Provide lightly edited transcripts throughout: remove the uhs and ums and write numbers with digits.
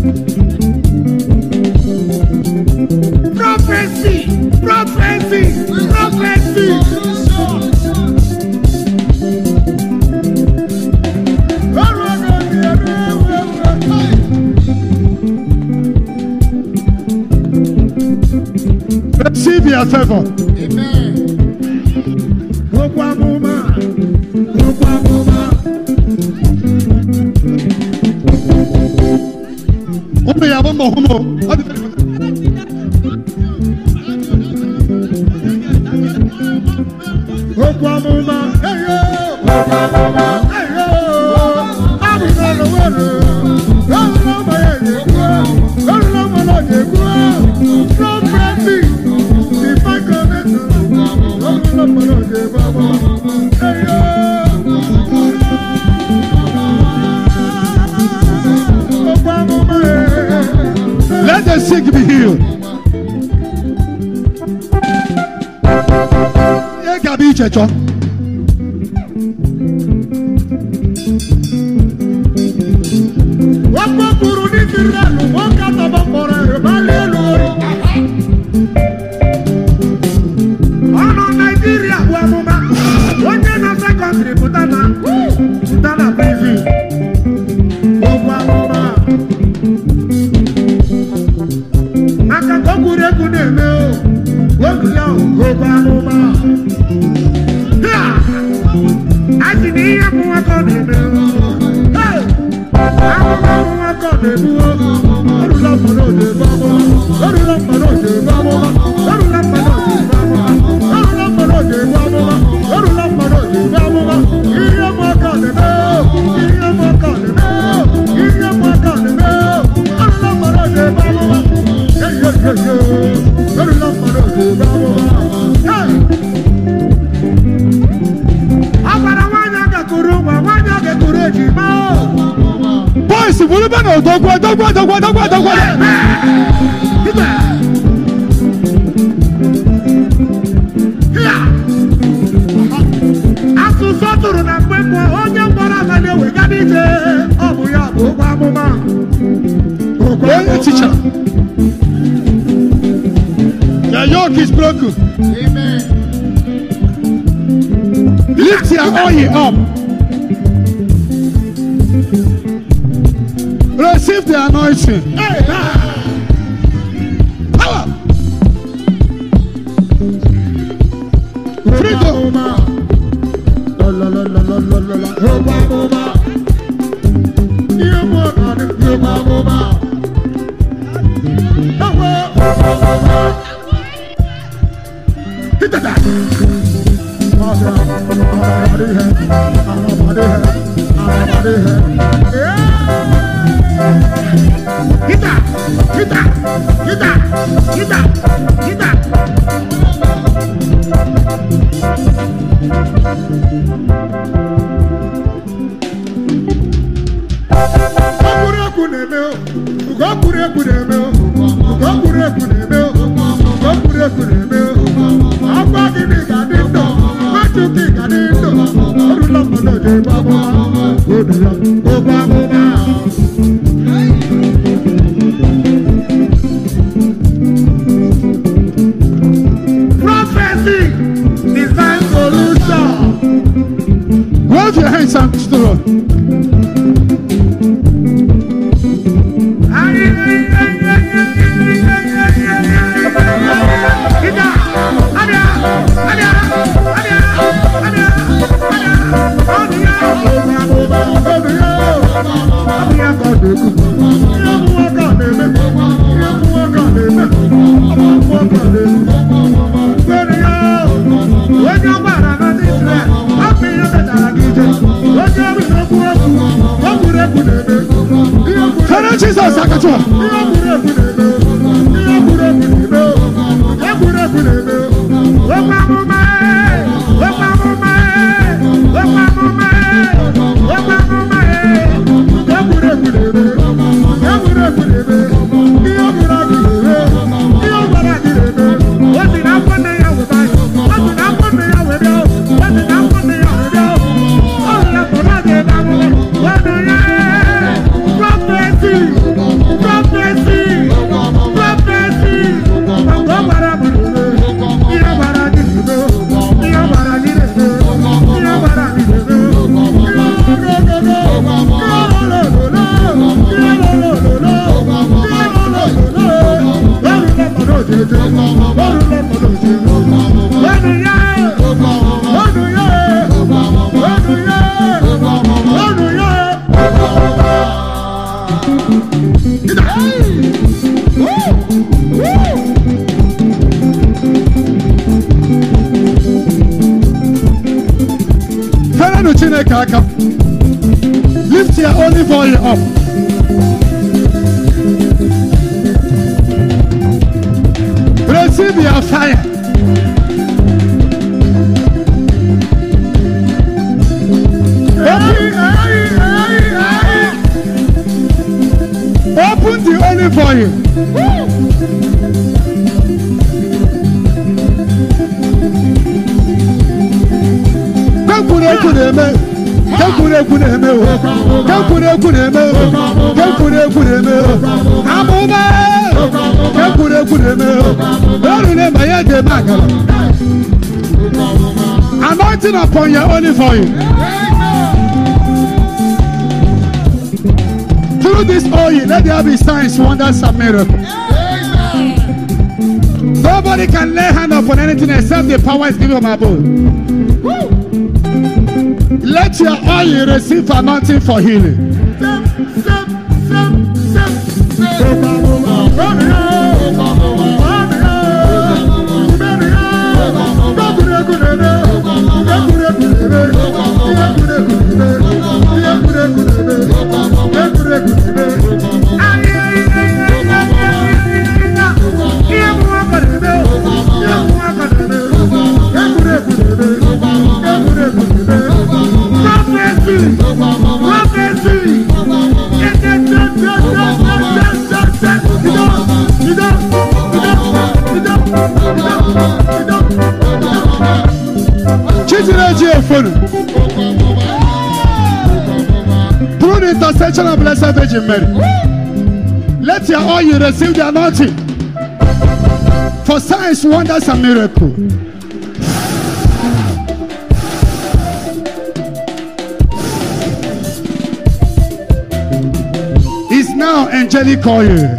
Prophecy, prophecy, prophecy. Receive your favor. Amen. Let the sick be healed. Boys, teacher. Your yoke is broken. Amen. Lift your oil up. Receive the anointing. Power. Freedom. Prophecy, divine solution. Wave your hands up to the Lord. Jesus, I got you. Prophecy. Fellow Chineka, lift your olive oil up. Receive your fire. Open the olive oil. Anointing upon your olive oil. Through this oil, let there be signs, wonders, and miracles. Nobody can lay hand upon anything except the power is given from above. Let your oil receive anointing for healing. Through the intercession of Blessed Virgin Mary, let your oil receive the anointing for signs, wonders, and miracles. It's now angelic oil.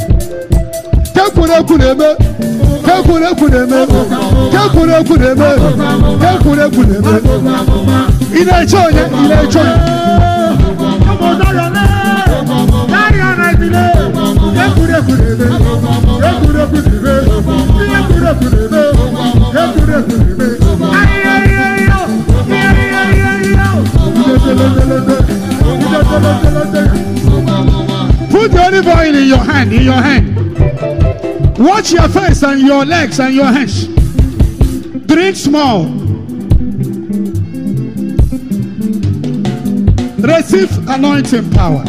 Put the olive oil in your hand, Watch your face and your legs and your hands. Drink small. Receive anointing power.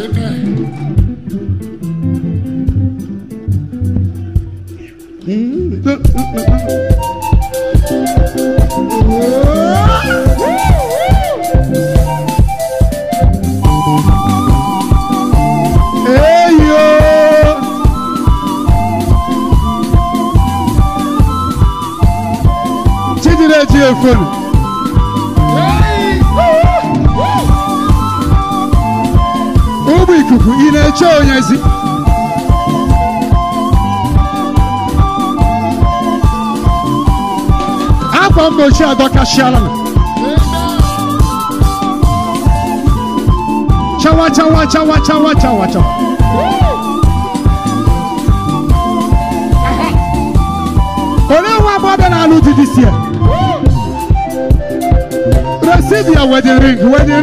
Receive your wedding ring.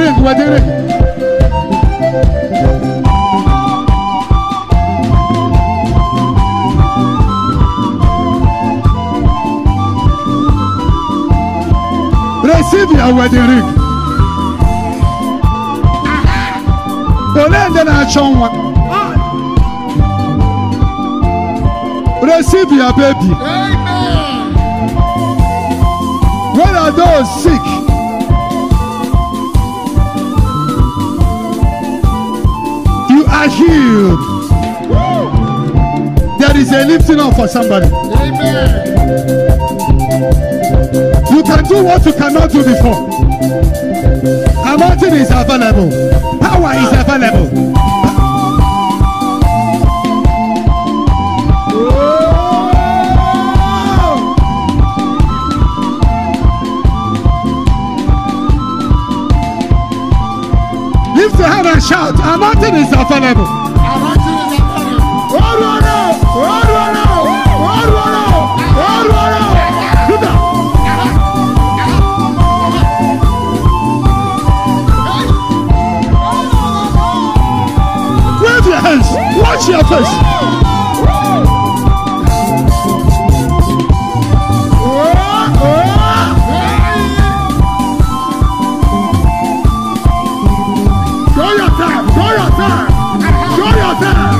Receive your wedding ring. Receive your baby. What are those sick? You are healed. There is a lifting up for somebody. You can do what you cannot do before. Anointing is available. Power is available. Lift your hand and shout, anointing is available. voice. Show your time. Show your time. Show your time.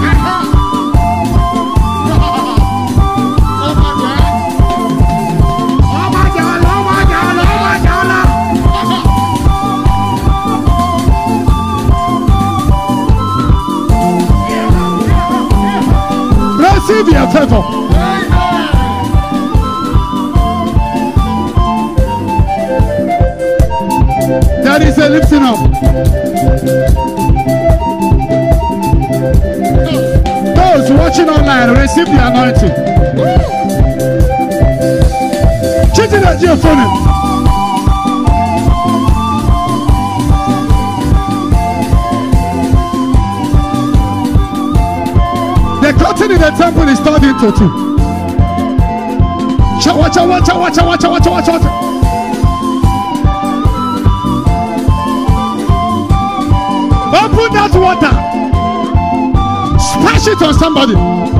Receive your favor. There is a lifting up. Those watching online, receive the anointing. Changing that your phone. The curtain in the temple is turned into two. Watch out. Open that water. Splash it on somebody.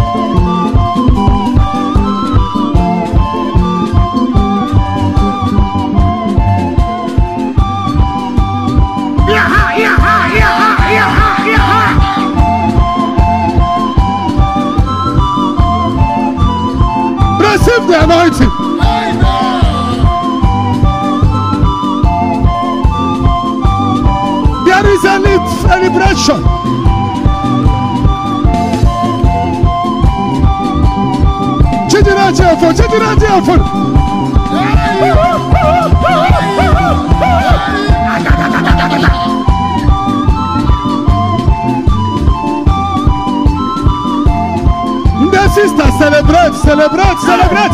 Receive the anointing. There is a celebration. The sister, celebrate.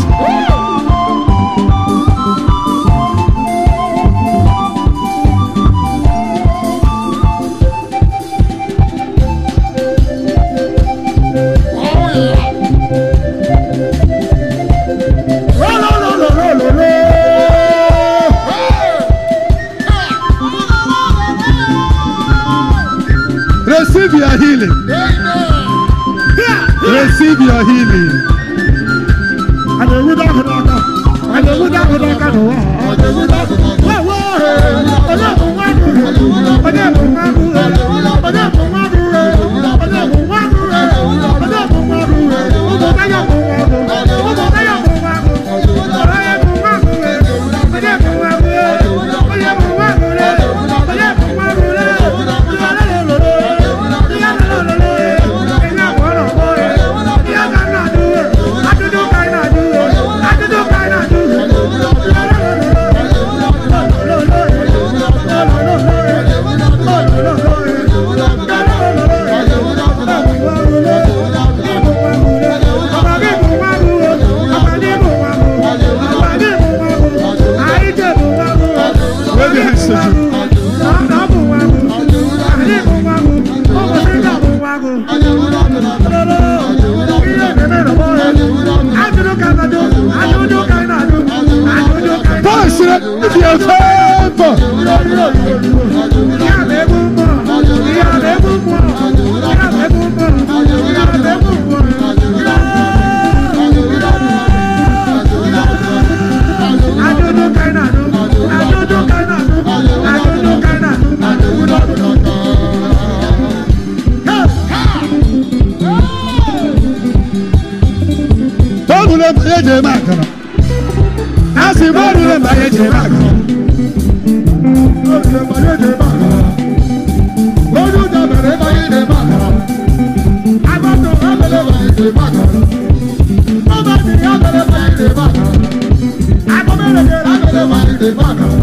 Receive your healing. Receive your healing.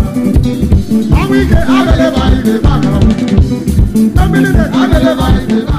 I